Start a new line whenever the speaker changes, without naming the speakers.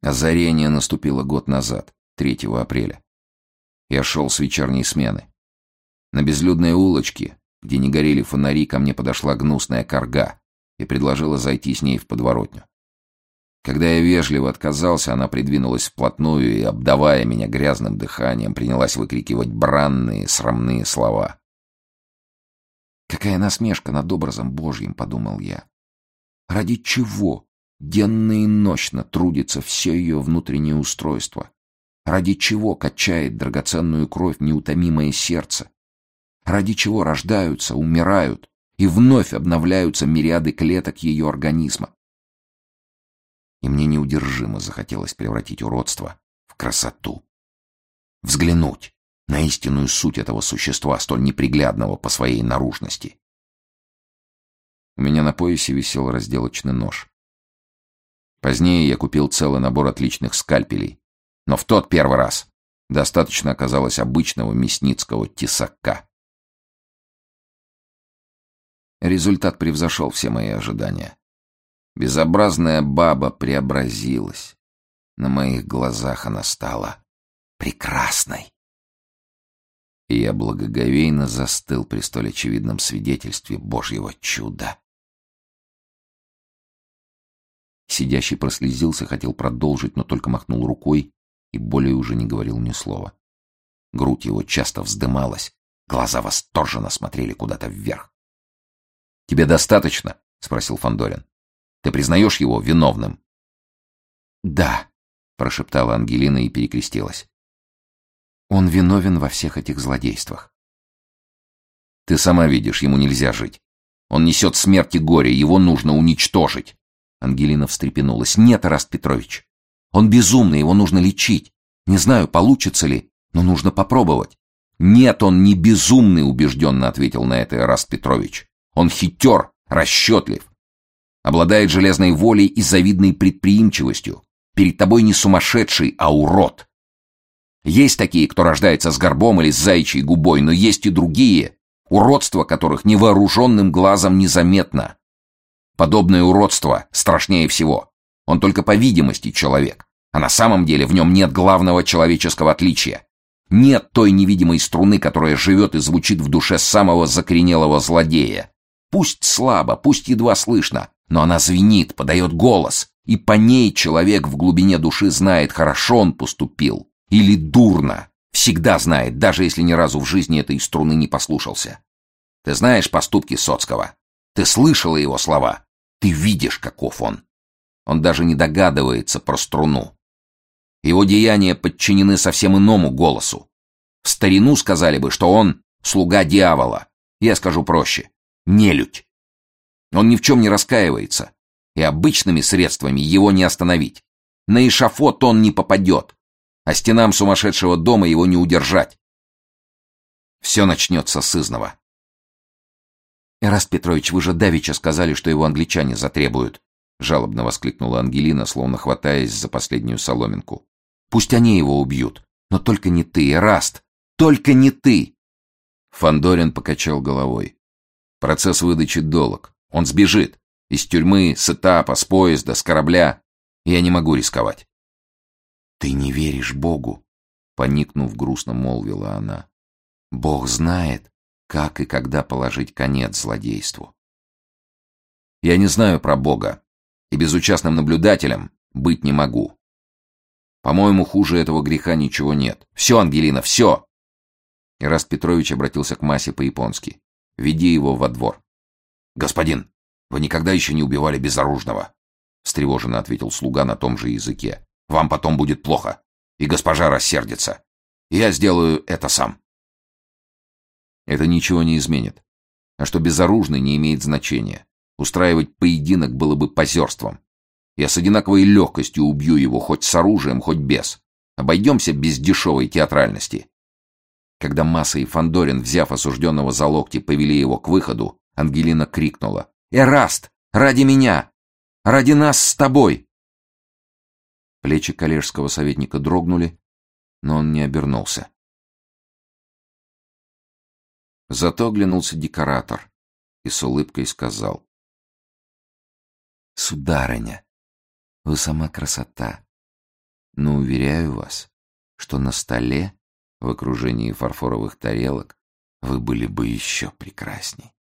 Озарение наступило год назад, 3 апреля. Я шел с вечерней смены. На безлюдной улочке, где не горели фонари, ко мне подошла гнусная карга и предложила зайти с ней в подворотню. Когда я вежливо отказался, она придвинулась вплотную и, обдавая меня грязным дыханием, принялась выкрикивать бранные, срамные слова. «Какая насмешка над образом Божьим», — подумал я. «Ради чего денно и нощно трудится все ее внутреннее устройство? Ради чего качает драгоценную кровь неутомимое сердце? Ради чего рождаются, умирают и вновь обновляются мириады клеток ее организма?» И мне неудержимо захотелось превратить уродство в красоту. Взглянуть на истинную суть этого существа, столь неприглядного по своей наружности. У меня на поясе висел разделочный нож. Позднее я купил целый набор отличных скальпелей, но в тот первый раз достаточно оказалось обычного мясницкого тесака. Результат превзошел все мои ожидания. Безобразная баба преобразилась. На моих глазах она стала прекрасной. И я благоговейно застыл при столь очевидном свидетельстве Божьего чуда. Сидящий прослезился, хотел продолжить, но только махнул рукой и более уже не говорил ни слова. Грудь его часто вздымалась, глаза восторженно смотрели куда-то вверх. «Тебе достаточно?» — спросил Фандорин. «Ты признаешь его виновным?» «Да», — прошептала Ангелина и перекрестилась. «Он виновен во всех этих злодействах». «Ты сама видишь, ему нельзя жить. Он несет смерть и горе, его нужно уничтожить». Ангелина встрепенулась. «Нет, Эраст Петрович, он безумный, его нужно лечить. Не знаю, получится ли, но нужно попробовать». «Нет, он не безумный», — убежденно ответил на это Эраст Петрович. «Он хитер, расчетлив. Обладает железной волей и завидной предприимчивостью. Перед тобой не сумасшедший, а урод. Есть такие, кто рождается с горбом или с заячьей губой, но есть и другие, уродство которых невооруженным глазом незаметно. Подобное уродство страшнее всего. Он только по видимости человек, а на самом деле в нем нет главного человеческого отличия. Нет той невидимой струны, которая живет и звучит в душе самого закоренелого злодея. Пусть слабо, пусть едва слышно, но она звенит, подает голос, и по ней человек в глубине души знает, хорошо он поступил или дурно. Всегда знает, даже если ни разу в жизни этой струны не послушался. Ты знаешь поступки Соцкого. Ты слышала его слова. Ты видишь, каков он. Он даже не догадывается про струну. Его деяния подчинены совсем иному голосу. В старину сказали бы, что он слуга дьявола. Я скажу проще. Нелюдь. Он ни в чем не раскаивается, и обычными средствами его не остановить. На эшафот он не попадет, а стенам сумасшедшего дома его не удержать. Все начнется с изного. «Эраст Петрович, вы же давеча сказали, что его англичане затребуют», — жалобно воскликнула Ангелина, словно хватаясь за последнюю соломинку. «Пусть они его убьют, но только не ты, Эраст, только не ты!» Фандорин покачал головой. «Процесс выдачи долг. Он сбежит. Из тюрьмы, с этапа, с поезда, с корабля. Я не могу рисковать». «Ты не веришь Богу», — поникнув, грустно молвила она. «Бог знает, как и когда положить конец злодейству». «Я не знаю про Бога, и безучастным наблюдателем быть не могу. По-моему, хуже этого греха ничего нет. Все, Ангелина, все!» Эраст Петрович обратился к Масе по-японски. «Веди его во двор». «Господин, вы никогда еще не убивали безоружного», — встревоженно ответил слуга на том же языке. «Вам потом будет плохо, и госпожа рассердится. Я сделаю это сам». «Это ничего не изменит. А что безоружный, не имеет значения. Устраивать поединок было бы позерством. Я с одинаковой легкостью убью его хоть с оружием, хоть без. Обойдемся без дешевой театральности». Когда Маса и Фандорин, взяв осужденного за локти, повели его к выходу, Ангелина крикнула: «Эраст! Ради меня! Ради нас с тобой!» Плечи коллежского советника дрогнули, но он не обернулся. Зато оглянулся декоратор и с улыбкой сказал: «Сударыня, вы сама красота. Но уверяю вас, что на столе, в окружении фарфоровых тарелок, вы были бы еще прекрасней.